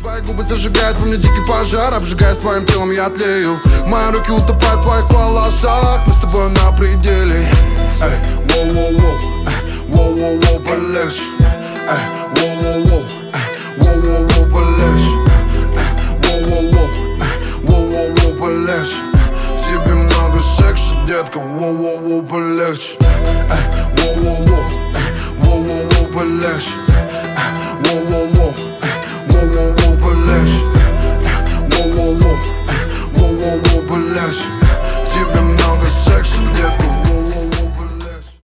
Твои губы зажигают во мне дикий пожар, обжигая с твоим телом я тлею. Мои руки утопают в твоих волосах, мы с тобой на пределе. Эй, воу-воу-воу, воу-воу-воу, полегче. Эй, воу-воу-воу, воу-воу-воу, полегче. Воу-воу-воу, воу-воу-воу, полегче. В тебе много секса, детка, воу-воу-воу, полегче. Эй, воу-воу-воу, воу-воу-воу, полегче. Воу-воу-воу.